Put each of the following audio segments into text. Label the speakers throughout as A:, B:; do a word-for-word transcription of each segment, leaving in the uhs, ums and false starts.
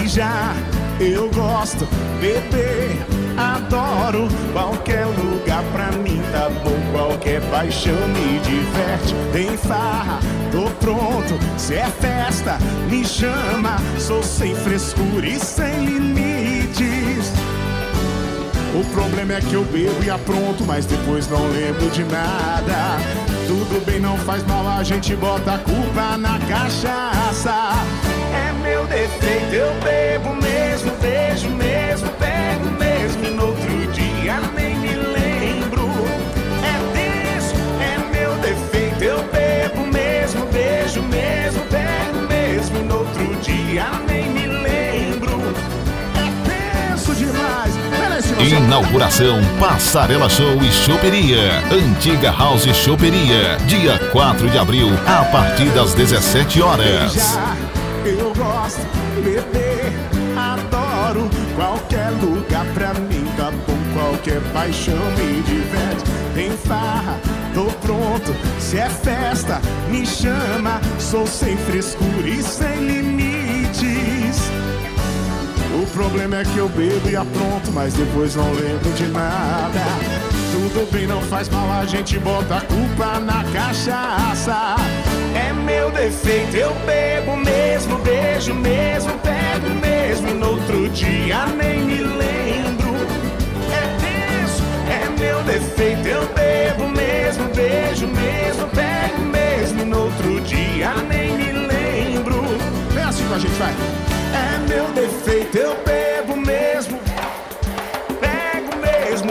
A: beijar, eu gosto, beber, adoro. Qualquer lugar pra mim tá bom, qualquer paixão me diverte. Tem farra, tô pronto, se é festa, me chama. Sou sem frescura e sem limites. O problema é que eu bebo e apronto, mas depois não lembro de nada. Tudo bem, não faz mal, a gente bota a culpa na cachaça. É meu defeito, eu bebo mesmo, beijo mesmo, pego mesmo e no outro dia nem me lembro. É disso, é meu defeito, eu bebo mesmo, beijo mesmo, pego mesmo e no outro dia nem me lembro. É tenso demais.
B: Inauguração Passarela Show e Choperia, Antiga House Choperia, dia quatro de abril, a partir das dezessete horas.
A: Beijar, eu gosto, beber, adoro. Qualquer lugar pra mim tá bom, qualquer paixão me diverte. Tem farra, tô pronto, se é festa, me chama. Sou sem frescura e sem limites. O problema é que eu bebo e apronto, mas depois não lembro de nada. Tudo bem, não faz mal, a gente bota a culpa na cachaça. É meu defeito, eu bebo mesmo, beijo mesmo, pego mesmo e no outro dia nem me lembro. É isso, é meu defeito, eu bebo mesmo, beijo mesmo, pego mesmo e no outro dia nem me lembro. Vem assim com a gente, vai. É meu defeito, eu bebo mesmo, pego mesmo.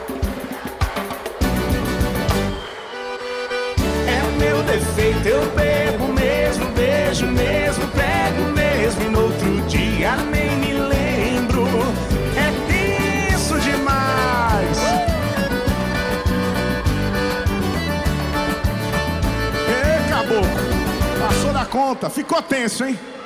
A: É meu defeito, eu bebo mesmo, beijo mesmo, pego mesmo e no outro dia nem me lembro. É isso demais. Ei, caboclo, passou da conta, ficou tenso, hein?